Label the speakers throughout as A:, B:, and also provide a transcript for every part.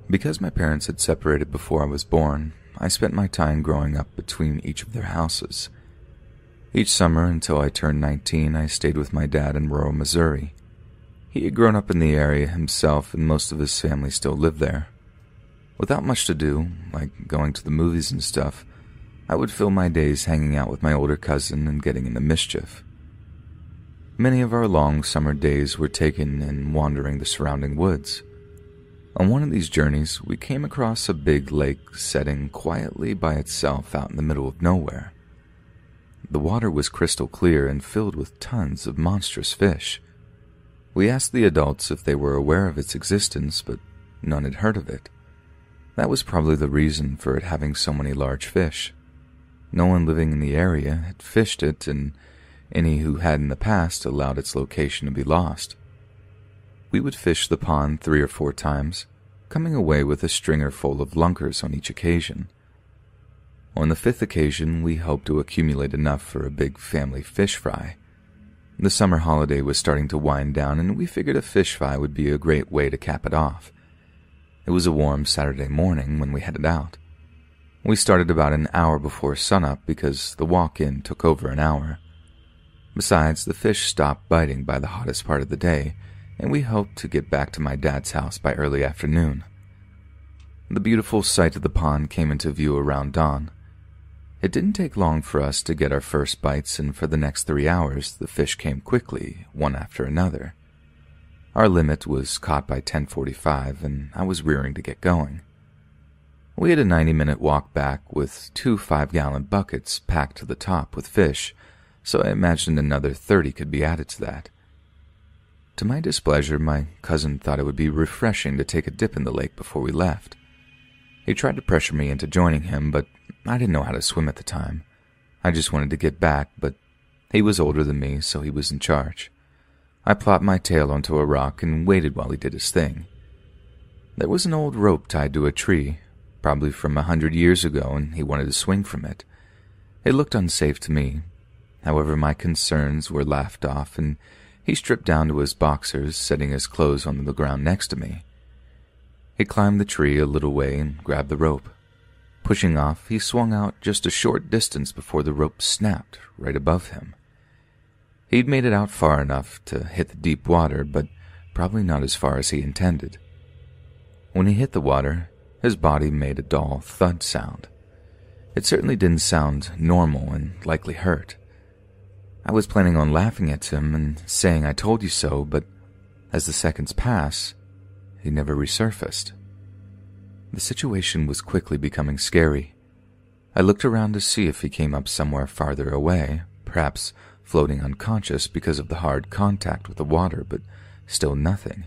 A: Because my parents had separated before I was born, I spent my time growing up between each of their houses. Each summer until I turned 19, I stayed with my dad in rural Missouri. He had grown up in the area himself, and most of his family still lived there. Without much to do, like going to the movies and stuff, I would fill my days hanging out with my older cousin and getting into mischief. Many of our long summer days were taken in wandering the surrounding woods. On one of these journeys, we came across a big lake setting quietly by itself out in the middle of nowhere. The water was crystal clear and filled with tons of monstrous fish. We asked the adults if they were aware of its existence, but none had heard of it. That was probably the reason for it having so many large fish. No one living in the area had fished it, and any who had in the past allowed its location to be lost. We would fish the pond 3 or 4 times, coming away with a stringer full of lunkers on each occasion. On the 5th occasion, we hoped to accumulate enough for a big family fish fry. The summer holiday was starting to wind down, and we figured a fish fry would be a great way to cap it off. It was a warm Saturday morning when we headed out. We started about an hour before sunup because the walk-in took over an hour. Besides, the fish stopped biting by the hottest part of the day, and we hoped to get back to my dad's house by early afternoon. The beautiful sight of the pond came into view around dawn. It didn't take long for us to get our first bites, and for the next 3 hours, the fish came quickly, one after another. Our limit was caught by 10:45, and I was rearing to get going. We had a 90-minute walk back with 2 5-gallon buckets packed to the top with fish, so I imagined another 30 could be added to that. To my displeasure, my cousin thought it would be refreshing to take a dip in the lake before we left. He tried to pressure me into joining him, but I didn't know how to swim at the time. I just wanted to get back, but he was older than me, so he was in charge. I plopped my tail onto a rock and waited while he did his thing. There was an old rope tied to a tree, probably from 100 years ago, and he wanted to swing from it. It looked unsafe to me. However, my concerns were laughed off, and he stripped down to his boxers, setting his clothes on the ground next to me. He climbed the tree a little way and grabbed the rope. Pushing off, he swung out just a short distance before the rope snapped right above him. He'd made it out far enough to hit the deep water, but probably not as far as he intended. When he hit the water, his body made a dull thud sound. It certainly didn't sound normal and likely hurt. I was planning on laughing at him and saying I told you so, but as the seconds passed, he never resurfaced. The situation was quickly becoming scary. I looked around to see if he came up somewhere farther away, perhaps floating unconscious because of the hard contact with the water, but still nothing.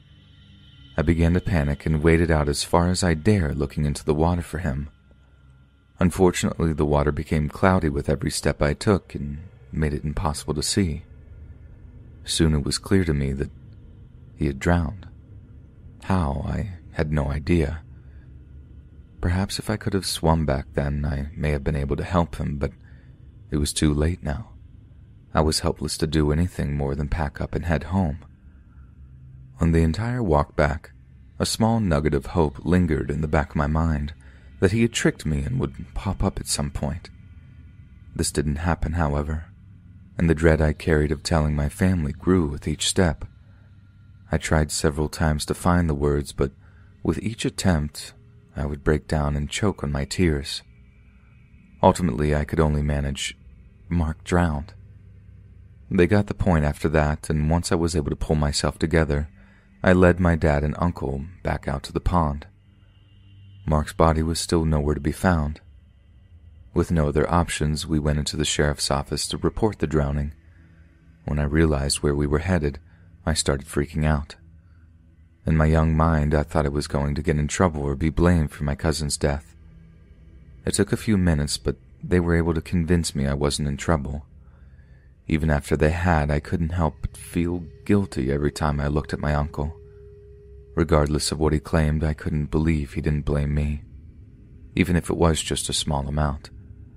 A: I began to panic and waded out as far as I dare, looking into the water for him. Unfortunately, the water became cloudy with every step I took and made it impossible to see. Soon it was clear to me that he had drowned. How, I had no idea. Perhaps if I could have swum back then, I may have been able to help him, but it was too late now. I was helpless to do anything more than pack up and head home. On the entire walk back, a small nugget of hope lingered in the back of my mind that he had tricked me and would pop up at some point. This didn't happen, however, and the dread I carried of telling my family grew with each step. I tried several times to find the words, but with each attempt, I would break down and choke on my tears. Ultimately, I could only manage, "Mark drowned." They got the point after that, and once I was able to pull myself together, I led my dad and uncle back out to the pond. Mark's body was still nowhere to be found. With no other options, we went into the sheriff's office to report the drowning. When I realized where we were headed, I started freaking out. In my young mind, I thought I was going to get in trouble or be blamed for my cousin's death. It took a few minutes, but they were able to convince me I wasn't in trouble. Even after they had, I couldn't help but feel guilty every time I looked at my uncle. Regardless of what he claimed, I couldn't believe he didn't blame me, even if it was just a small amount.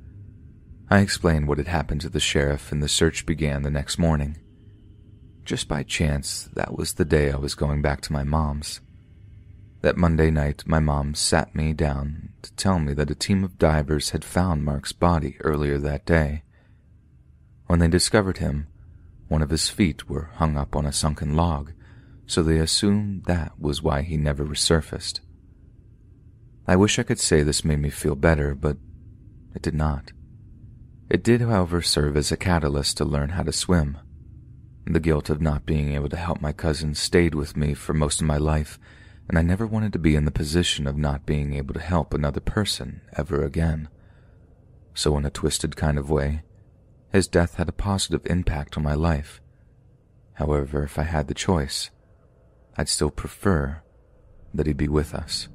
A: I explained what had happened to the sheriff, and the search began the next morning. Just by chance, that was the day I was going back to my mom's. That Monday night, my mom sat me down to tell me that a team of divers had found Mark's body earlier that day. When they discovered him, one of his feet were hung up on a sunken log, so they assumed that was why he never resurfaced. I wish I could say this made me feel better, but it did not. It did, however, serve as a catalyst to learn how to swim. The guilt of not being able to help my cousin stayed with me for most of my life, and I never wanted to be in the position of not being able to help another person ever again. So in a twisted kind of way, his death had a positive impact on my life. However, if I had the choice, I'd still prefer that he be with us.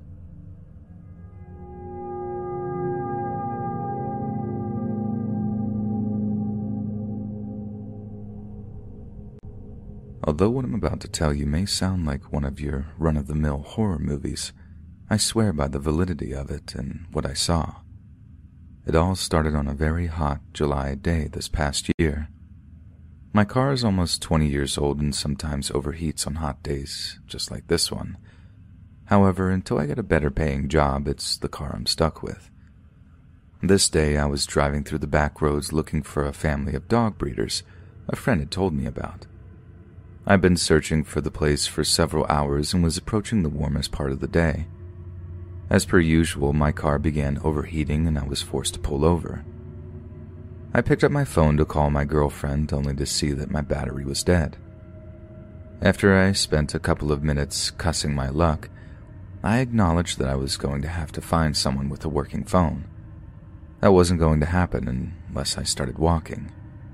A: Although what I'm about to tell you may sound like one of your run-of-the-mill horror movies, I swear by the validity of it and what I saw. It all started on a very hot July day this past year. My car is almost 20 years old and sometimes overheats on hot days, just like this one. However, until I get a better paying job, it's the car I'm stuck with. This day I was driving through the back roads looking for a family of dog breeders a friend had told me about. I'd been searching for the place for several hours and was approaching the warmest part of the day. As per usual, my car began overheating and I was forced to pull over. I picked up my phone to call my girlfriend, only to see that my battery was dead. After I spent a couple of minutes cussing my luck, I acknowledged that I was going to have to find someone with a working phone. That wasn't going to happen unless I started walking.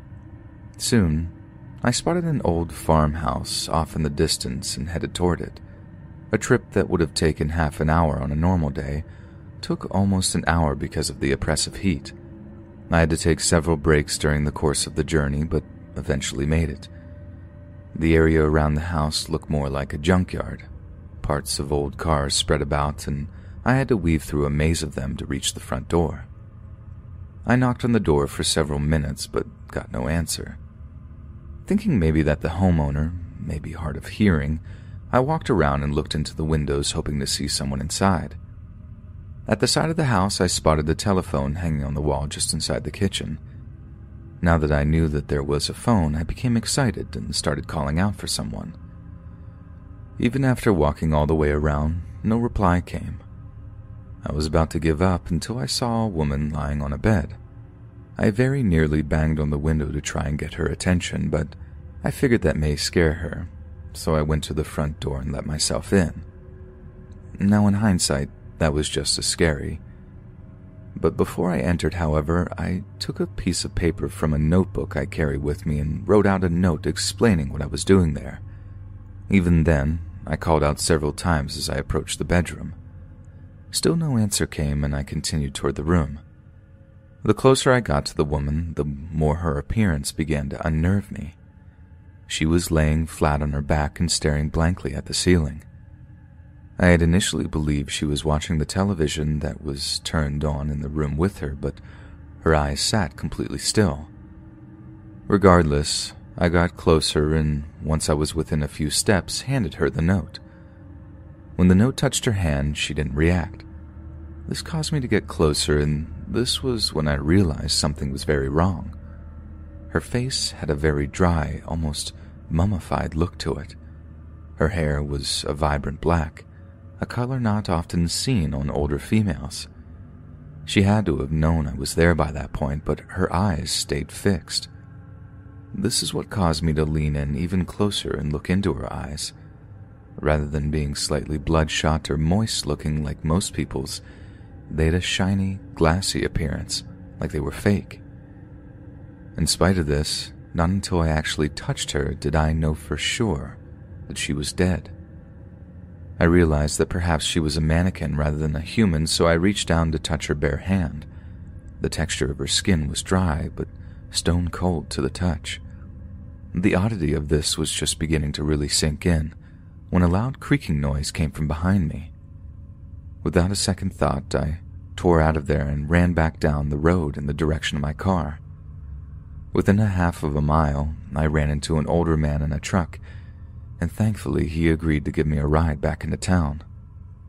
A: Soon, I spotted an old farmhouse off in the distance and headed toward it. A trip that would have taken half an hour on a normal day took almost an hour because of the oppressive heat. I had to take several breaks during the course of the journey, but eventually made it. The area around the house looked more like a junkyard. Parts of old cars spread about, and I had to weave through a maze of them to reach the front door. I knocked on the door for several minutes, but got no answer. Thinking maybe that the homeowner may be hard of hearing, I walked around and looked into the windows hoping to see someone inside. At the side of the house, I spotted the telephone hanging on the wall just inside the kitchen. Now that I knew that there was a phone, I became excited and started calling out for someone. Even after walking all the way around, no reply came. I was about to give up until I saw a woman lying on a bed. I very nearly banged on the window to try and get her attention, but I figured that may scare her, so I went to the front door and let myself in. Now in hindsight, that was just as scary. But before I entered, however, I took a piece of paper from a notebook I carry with me and wrote out a note explaining what I was doing there. Even then, I called out several times as I approached the bedroom. Still no answer came, and I continued toward the room. The closer I got to the woman, the more her appearance began to unnerve me. She was laying flat on her back and staring blankly at the ceiling. I had initially believed she was watching the television that was turned on in the room with her, but her eyes sat completely still. Regardless, I got closer and, once I was within a few steps, handed her the note. When the note touched her hand, she didn't react. This caused me to get closer, and this was when I realized something was very wrong. Her face had a very dry, almost mummified look to it. Her hair was a vibrant black, a color not often seen on older females. She had to have known I was there by that point, but her eyes stayed fixed. This is what caused me to lean in even closer and look into her eyes. Rather than being slightly bloodshot or moist-looking like most people's, they had a shiny, glassy appearance, like they were fake. In spite of this, not until I actually touched her did I know for sure that she was dead. I realized that perhaps she was a mannequin rather than a human, so I reached down to touch her bare hand. The texture of her skin was dry, but stone cold to the touch. The oddity of this was just beginning to really sink in, when a loud creaking noise came from behind me. Without a second thought, I tore out of there and ran back down the road in the direction of my car. Within a half of a mile, I ran into an older man in a truck, and thankfully he agreed to give me a ride back into town.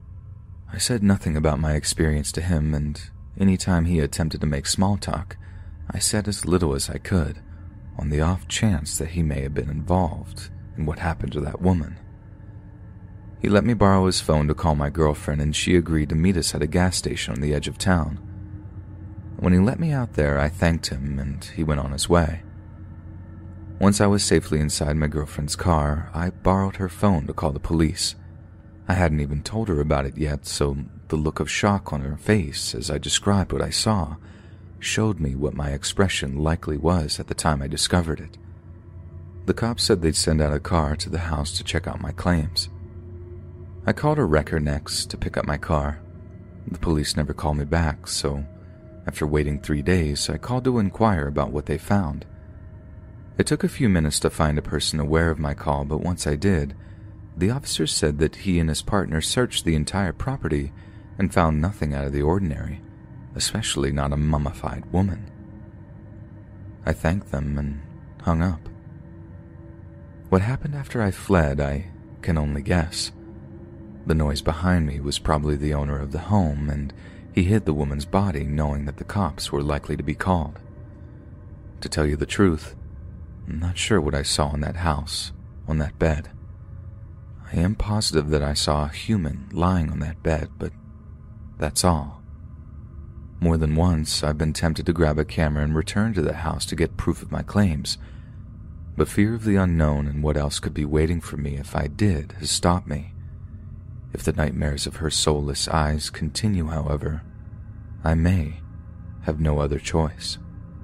A: I said nothing about my experience to him, and any time he attempted to make small talk, I said as little as I could, on the off chance that he may have been involved in what happened to that woman. He let me borrow his phone to call my girlfriend, and she agreed to meet us at a gas station on the edge of town. When he let me out there, I thanked him, and he went on his way. Once I was safely inside my girlfriend's car, I borrowed her phone to call the police. I hadn't even told her about it yet, so the look of shock on her face as I described what I saw showed me what my expression likely was at the time I discovered it. The cops said they'd send out a car to the house to check out my claims. I called a wrecker next to pick up my car. The police never called me back, so after waiting 3 days, I called to inquire about what they found. It took a few minutes to find a person aware of my call, but once I did, the officer said that he and his partner searched the entire property and found nothing out of the ordinary, especially not a mummified woman. I thanked them and hung up. What happened after I fled, I can only guess. The noise behind me was probably the owner of the home, and he hid the woman's body knowing that the cops were likely to be called. To tell you the truth, I'm not sure what I saw in that house, on that bed. I am positive that I saw a human lying on that bed, but that's all. More than once, I've been tempted to grab a camera and return to the house to get proof of my claims, but fear of the unknown and what else could be waiting for me if I did has stopped me. If the nightmares of her soulless eyes continue, however, I may have no other choice.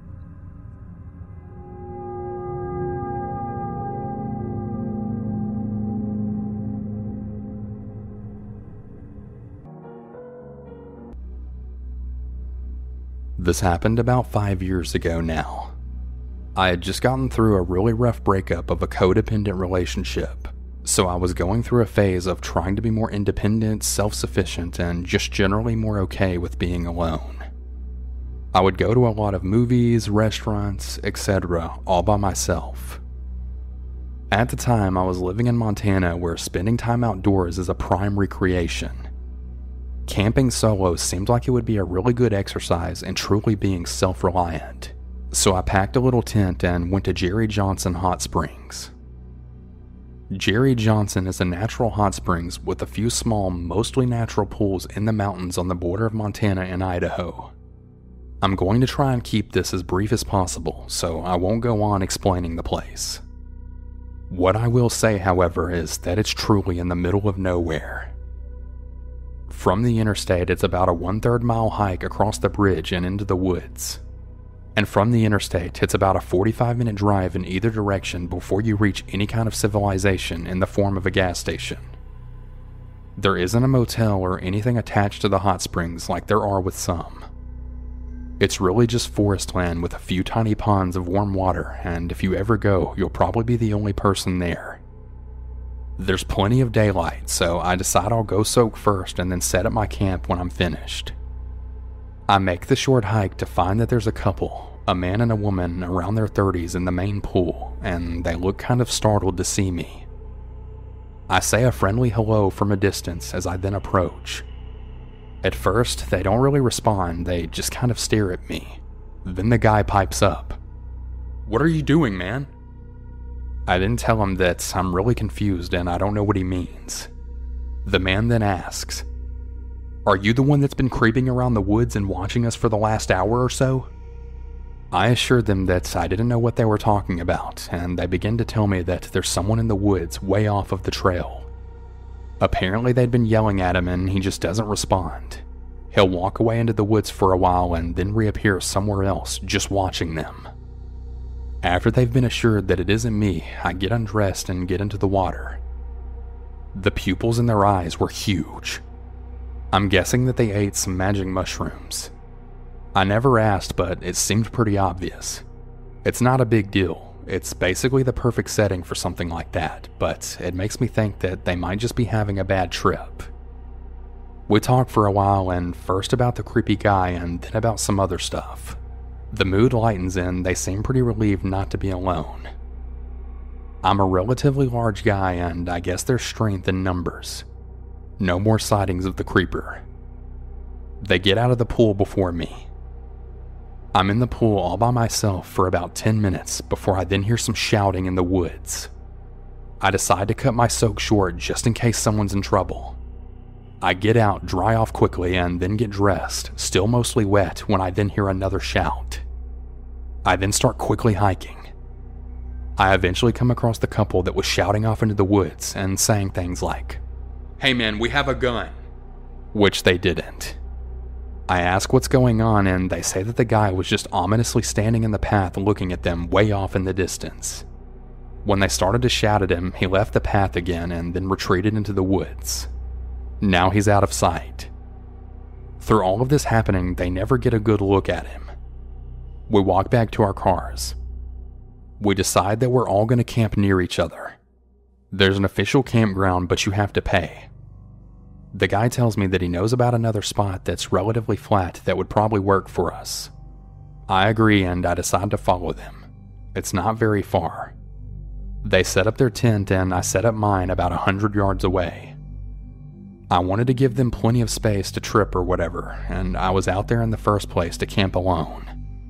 B: This happened about 5 years ago now. I had just gotten through a really rough breakup of a codependent relationship, so I was going through a phase of trying to be more independent, self-sufficient, and just generally more okay with being alone. I would go to a lot of movies, restaurants, etc., all by myself. At the time, I was living in Montana where spending time outdoors is a prime recreation. Camping solo seemed like it would be a really good exercise in truly being self-reliant, so I packed a little tent and went to Jerry Johnson Hot Springs. Jerry Johnson is a natural hot springs with a few small, mostly natural pools in the mountains on the border of Montana and Idaho. I'm going to try and keep this as brief as possible, so I won't go on explaining the place. What I will say, however, is that it's truly in the middle of nowhere. From the interstate, it's about a 1/3 mile hike across the bridge and into the woods. And from the interstate, it's about a 45-minute drive in either direction before you reach any kind of civilization in the form of a gas station. There isn't a motel or anything attached to the hot springs like there are with some. It's really just forest land with a few tiny ponds of warm water, and if you ever go, you'll probably be the only person there. There's plenty of daylight, so I decide I'll go soak first and then set up my camp when I'm finished. I make the short hike to find that there's a couple, a man and a woman around their 30s in the main pool, and they look kind of startled to see me. I say a friendly hello from a distance as I then approach. At first, they don't really respond, they just kind of stare at me. Then the guy pipes up. "What are you doing, man?" I then tell him that I'm really confused and I don't know what he means. The man then asks, "Are you the one that's been creeping around the woods and watching us for the last hour or so?" I assured them that I didn't know what they were talking about, and they begin to tell me that there's someone in the woods way off of the trail. Apparently they'd been yelling at him and he just doesn't respond. He'll walk away into the woods for a while and then reappear somewhere else, just watching them. After they've been assured that it isn't me, I get undressed and get into the water. The pupils in their eyes were huge. I'm guessing that they ate some magic mushrooms. I never asked, but it seemed pretty obvious. It's not a big deal. It's basically the perfect setting for something like that, but it makes me think that they might just be having a bad trip. We talk for a while, and first about the creepy guy and then about some other stuff. The mood lightens and they seem pretty relieved not to be alone. I'm a relatively large guy and I guess there's strength in numbers. No more sightings of the creeper. They get out of the pool before me. I'm in the pool all by myself for about 10 minutes before I then hear some shouting in the woods. I decide to cut my soak short just in case someone's in trouble. I get out, dry off quickly, and then get dressed, still mostly wet, when I then hear another shout. I then start quickly hiking. I eventually come across the couple that was shouting off into the woods and saying things like, "Hey man, we have a gun," which they didn't. I ask what's going on, and they say that the guy was just ominously standing in the path looking at them way off in the distance. When they started to shout at him, he left the path again and then retreated into the woods. Now he's out of sight. Through all of this happening, they never get a good look at him. We walk back to our cars. We decide that we're all going to camp near each other. There's an official campground, but you have to pay. The guy tells me that he knows about another spot that's relatively flat that would probably work for us. I agree, and I decide to follow them. It's not very far. They set up their tent and I set up mine about 100 yards away. I wanted to give them plenty of space to trip or whatever, and I was out there in the first place to camp alone.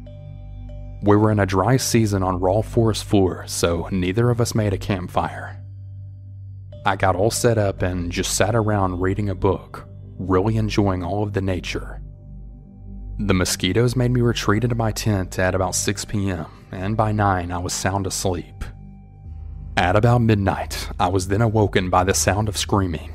B: We were in a dry season on raw forest floor, so neither of us made a campfire. I got all set up and just sat around reading a book, really enjoying all of the nature. The mosquitoes made me retreat into my tent at about 6 p.m., and by 9 I was sound asleep. At about midnight, I was then awoken by the sound of screaming.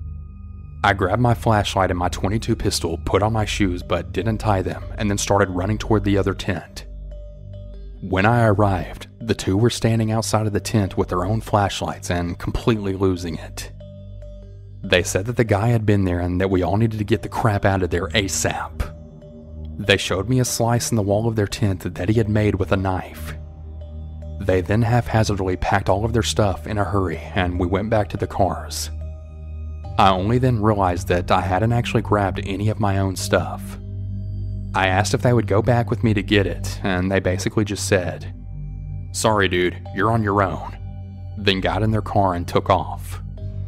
B: I grabbed my flashlight and my .22 pistol, put on my shoes but didn't tie them, and then started running toward the other tent. When I arrived, the two were standing outside of the tent with their own flashlights and completely losing it. They said that the guy had been there and that we all needed to get the crap out of there ASAP. They showed me a slice in the wall of their tent that he had made with a knife. They then haphazardly packed all of their stuff in a hurry and we went back to the cars. I only then realized that I hadn't actually grabbed any of my own stuff. I asked if they would go back with me to get it, and they basically just said, "Sorry dude, you're on your own," then got in their car and took off.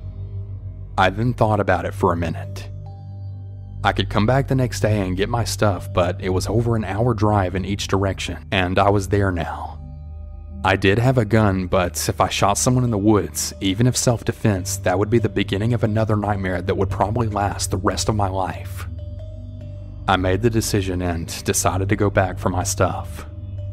B: I then thought about it for a minute. I could come back the next day and get my stuff, but it was over an hour drive in each direction, and I was there now. I did have a gun, but if I shot someone in the woods, even if self-defense, that would be the beginning of another nightmare that would probably last the rest of my life. I made the decision and decided to go back for my stuff.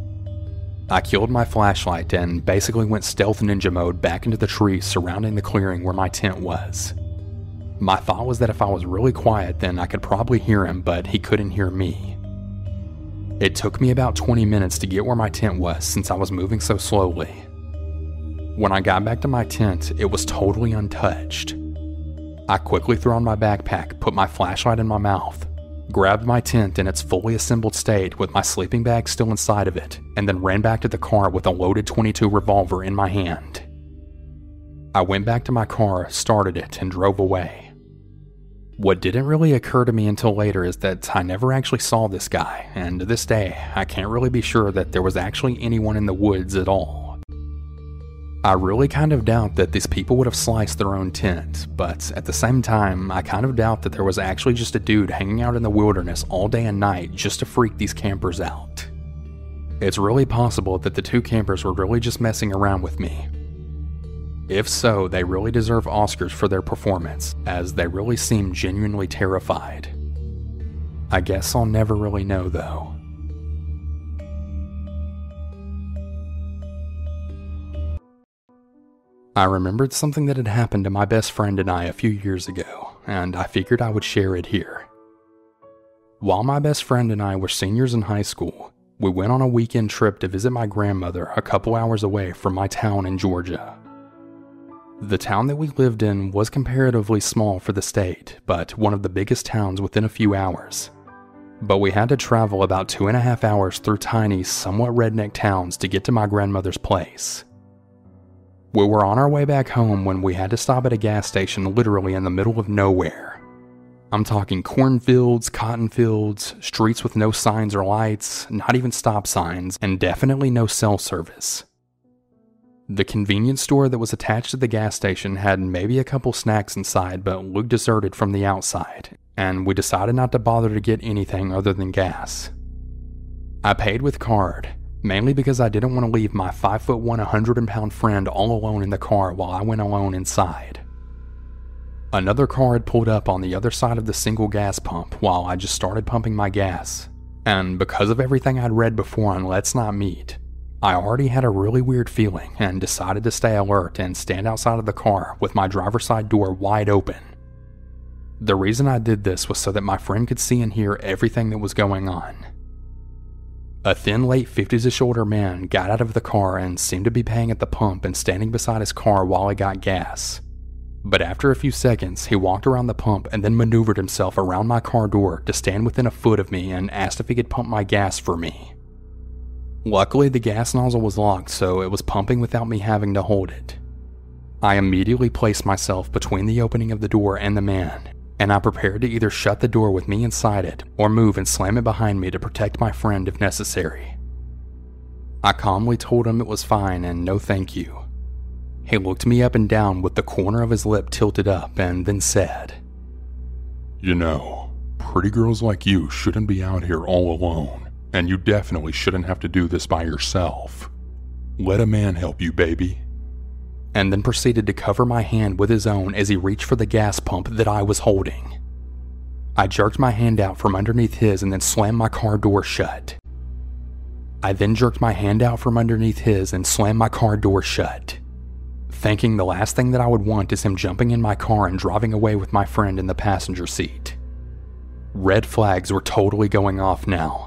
B: I killed my flashlight and basically went stealth ninja mode back into the trees surrounding the clearing where my tent was. My thought was that if I was really quiet, then I could probably hear him, but he couldn't hear me. It took me about 20 minutes to get where my tent was since I was moving so slowly. When I got back to my tent, it was totally untouched. I quickly threw on my backpack, put my flashlight in my mouth, grabbed my tent in its fully assembled state with my sleeping bag still inside of it, and then ran back to the car with a loaded .22 revolver in my hand. I went back to my car, started it, and drove away. What didn't really occur to me until later is that I never actually saw this guy, and to this day, I can't really be sure that there was actually anyone in the woods at all. I really kind of doubt that these people would have sliced their own tent, but at the same time, I kind of doubt that there was actually just a dude hanging out in the wilderness all day and night just to freak these campers out. It's really possible that the two campers were really just messing around with me. If so, they really deserve Oscars for their performance, as they really seem genuinely terrified. I guess I'll never really know though. I remembered something that had happened to my best friend and I a few years ago, and I figured I would share it here. While my best friend and I were seniors in high school, we went on a weekend trip to visit my grandmother a couple hours away from my town in Georgia. The town that we lived in was comparatively small for the state, but one of the biggest towns within a few hours. But we had to travel about 2.5 hours through tiny, somewhat redneck towns to get to my grandmother's place. We were on our way back home when we had to stop at a gas station literally in the middle of nowhere. I'm talking cornfields, cotton fields, streets with no signs or lights, not even stop signs, and definitely no cell service. The convenience store that was attached to the gas station had maybe a couple snacks inside, but looked deserted from the outside, and we decided not to bother to get anything other than gas. I paid with card, mainly because I didn't want to leave my 5'1", 100-pound friend all alone in the car while I went alone inside. Another car had pulled up on the other side of the single gas pump while I just started pumping my gas, and because of everything I'd read before on Let's Not Meet, I already had a really weird feeling and decided to stay alert and stand outside of the car with my driver's side door wide open. The reason I did this was so that my friend could see and hear everything that was going on. A thin, late 50s-ish older man got out of the car and seemed to be paying at the pump and standing beside his car while he got gas. But after a few seconds, he walked around the pump and then maneuvered himself around my car door to stand within a foot of me and asked if he could pump my gas for me. Luckily, the gas nozzle was locked, so it was pumping without me having to hold it. I immediately placed myself between the opening of the door and the man, and I prepared to either shut the door with me inside it or move and slam it behind me to protect my friend if necessary. I calmly told him it was fine and no thank you. He looked me up and down with the corner of his lip tilted up and then said,
C: "You know, pretty girls like you shouldn't be out here all alone. And you definitely shouldn't have to do this by yourself. Let a man help you, baby."
B: And then proceeded to cover my hand with his own as he reached for the gas pump that I was holding. I jerked my hand out from underneath his and then slammed my car door shut. I then jerked my hand out from underneath his and slammed my car door shut, thinking the last thing that I would want is him jumping in my car and driving away with my friend in the passenger seat. Red flags were totally going off now.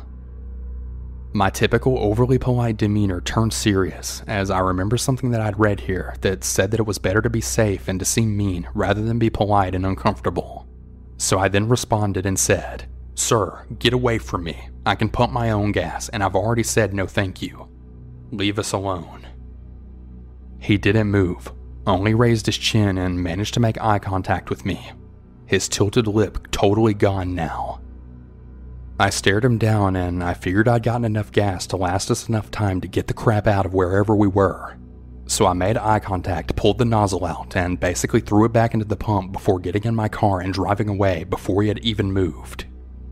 B: My typical overly polite demeanor turned serious as I remember something that I'd read here that said that it was better to be safe and to seem mean rather than be polite and uncomfortable. So I then responded and said, "Sir, get away from me. I can pump my own gas and I've already said no thank you. Leave us alone." He didn't move, only raised his chin and managed to make eye contact with me, his tilted lip totally gone now. I stared him down and I figured I'd gotten enough gas to last us enough time to get the crap out of wherever we were. So I made eye contact, pulled the nozzle out, and basically threw it back into the pump before getting in my car and driving away before he had even moved.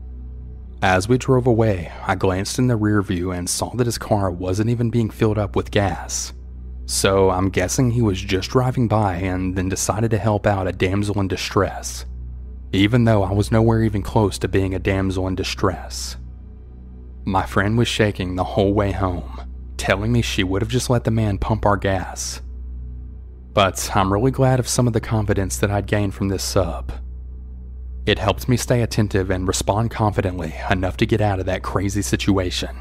B: As we drove away, I glanced in the rear view and saw that his car wasn't even being filled up with gas. So I'm guessing he was just driving by and then decided to help out a damsel in distress, even though I was nowhere even close to being a damsel in distress. My friend was shaking the whole way home, telling me she would have just let the man pump our gas. But I'm really glad of some of the confidence that I'd gained from this sub. It helped me stay attentive and respond confidently enough to get out of that crazy situation.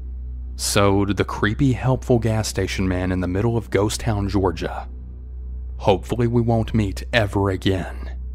B: So to the creepy, helpful gas station man in the middle of Ghost Town, Georgia, hopefully we won't meet ever again.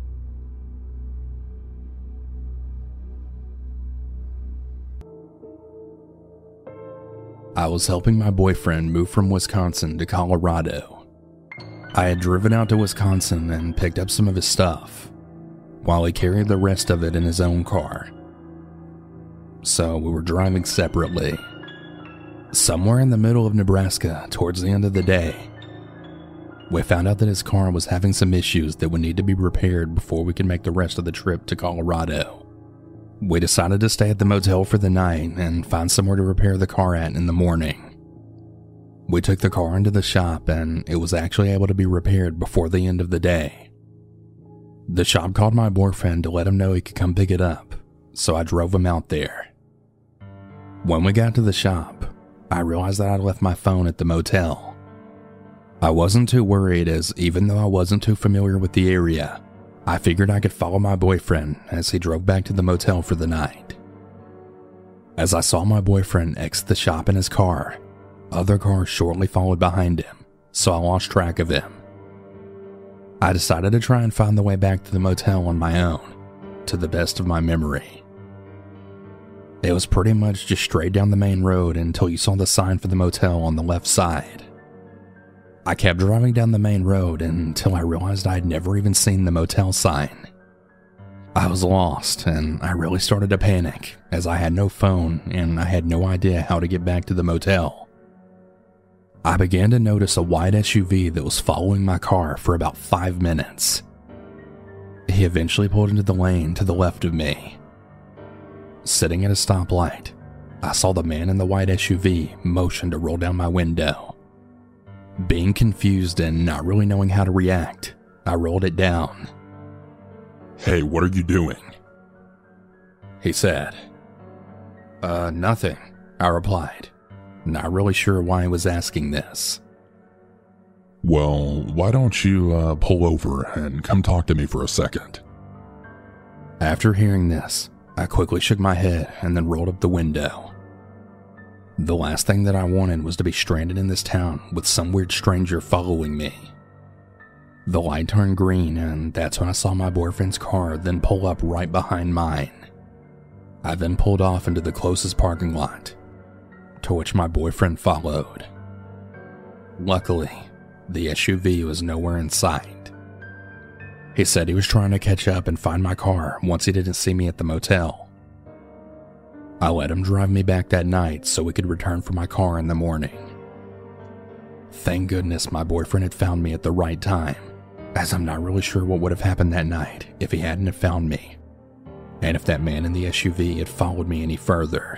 B: I was helping my boyfriend move from Wisconsin to Colorado. I had driven out to Wisconsin and picked up some of his stuff, while he carried the rest of it in his own car. So we were driving separately. Somewhere in the middle of Nebraska, towards the end of the day, we found out that his car was having some issues that would need to be repaired before we could make the rest of the trip to Colorado. We decided to stay at the motel for the night and find somewhere to repair the car at in the morning. We took the car into the shop and it was actually able to be repaired before the end of the day. The shop called my boyfriend to let him know he could come pick it up, so I drove him out there. When we got to the shop, I realized that I'd left my phone at the motel. I wasn't too worried as even though I wasn't too familiar with the area, I figured I could follow my boyfriend as he drove back to the motel for the night. As I saw my boyfriend exit the shop in his car, other cars shortly followed behind him, so I lost track of him. I decided to try and find the way back to the motel on my own, to the best of my memory. It was pretty much just straight down the main road until you saw the sign for the motel on the left side. I kept driving down the main road until I realized I'd never even seen the motel sign. I was lost and I really started to panic as I had no phone and I had no idea how to get back to the motel. I began to notice a white SUV that was following my car for about 5 minutes. He eventually pulled into the lane to the left of me. Sitting at a stoplight, I saw the man in the white SUV motion to roll down my window. Being confused and not really knowing how to react, I rolled it down.
C: "Hey, what are you doing?"
B: He said. Nothing," I replied, not really sure why he was asking this.
C: "Well, why don't you pull over and come talk to me for a second?"
B: After hearing this, I quickly shook my head and then rolled up the window. The last thing that I wanted was to be stranded in this town with some weird stranger following me. The light turned green, and that's when I saw my boyfriend's car then pull up right behind mine. I then pulled off into the closest parking lot, to which my boyfriend followed. Luckily, the SUV was nowhere in sight. He said he was trying to catch up and find my car once he didn't see me at the motel. I let him drive me back that night so we could return for my car in the morning. Thank goodness my boyfriend had found me at the right time, as I'm not really sure what would have happened that night if he hadn't have found me, and if that man in the SUV had followed me any further.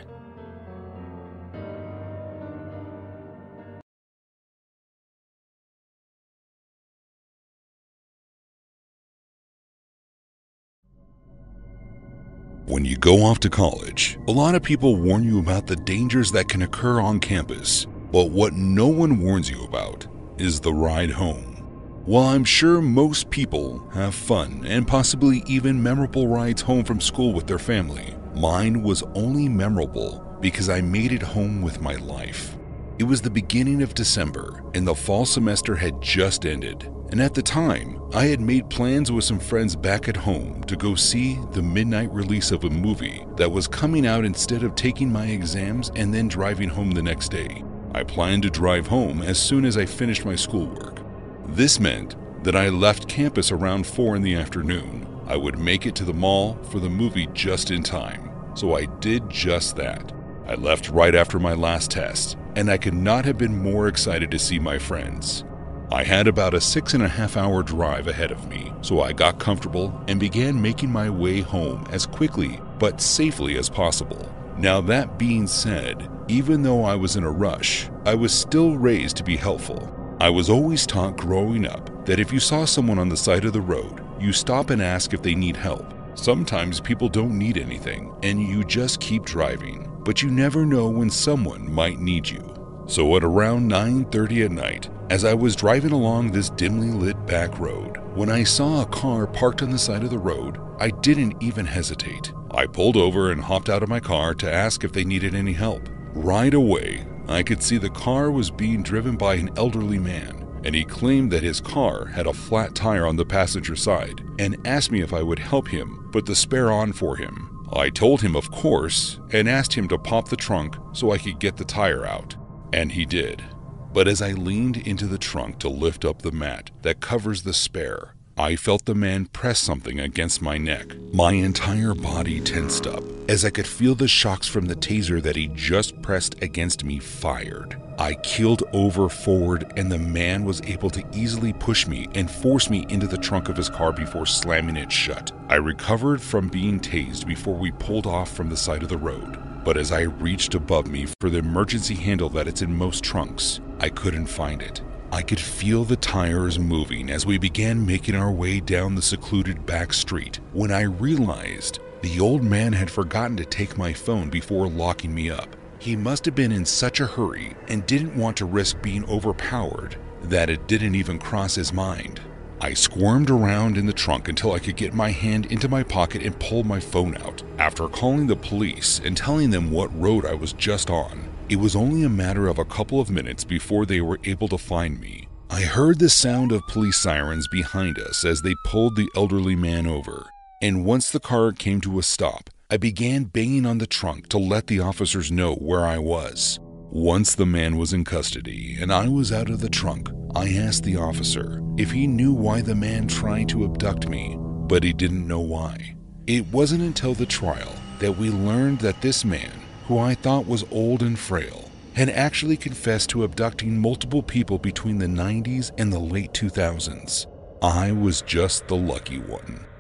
D: When you go off to college, a lot of people warn you about the dangers that can occur on campus, but what no one warns you about is the ride home. While I'm sure most people have fun and possibly even memorable rides home from school with their family, mine was only memorable because I made it home with my life. It was the beginning of December and the fall semester had just ended. And at the time, I had made plans with some friends back at home to go see the midnight release of a movie that was coming out instead of taking my exams and then driving home the next day. I planned to drive home as soon as I finished my schoolwork. This meant that I left campus around 4 in the afternoon. I would make it to the mall for the movie just in time. So I did just that. I left right after my last test, and I could not have been more excited to see my friends. I had about a 6.5-hour drive ahead of me, so I got comfortable and began making my way home as quickly but safely as possible. Now that being said, even though I was in a rush, I was still raised to be helpful. I was always taught growing up that if you saw someone on the side of the road, you stop and ask if they need help. Sometimes people don't need anything and you just keep driving, but you never know when someone might need you. So at around 9:30 at night, as I was driving along this dimly lit back road, when I saw a car parked on the side of the road, I didn't even hesitate. I pulled over and hopped out of my car to ask if they needed any help. Right away, I could see the car was being driven by an elderly man, and he claimed that his car had a flat tire on the passenger side and asked me if I would help him put the spare on for him. I told him of course and asked him to pop the trunk so I could get the tire out. And he did. But as I leaned into the trunk to lift up the mat that covers the spare, I felt the man press something against my neck. My entire body tensed up as I could feel the shocks from the taser that he just pressed against me fired. I keeled over forward and the man was able to easily push me and force me into the trunk of his car before slamming it shut. I recovered from being tased before we pulled off from the side of the road. But as I reached above me for the emergency handle that it's in most trunks, I couldn't find it. I could feel the tires moving as we began making our way down the secluded back street when I realized the old man had forgotten to take my phone before locking me up. He must have been in such a hurry and didn't want to risk being overpowered that it didn't even cross his mind. I squirmed around in the trunk until I could get my hand into my pocket and pull my phone out. After calling the police and telling them what road I was just on, it was only a matter of a couple of minutes before they were able to find me. I heard the sound of police sirens behind us as they pulled the elderly man over, and once the car came to a stop, I began banging on the trunk to let the officers know where I was. Once the man was in custody and I was out of the trunk, I asked the officer if he knew why the man tried to abduct me, but he didn't know why. It wasn't until the trial that we learned that this man, who I thought was old and frail, had actually confessed to abducting multiple people between the 90s and the late 2000s. I was just the lucky one.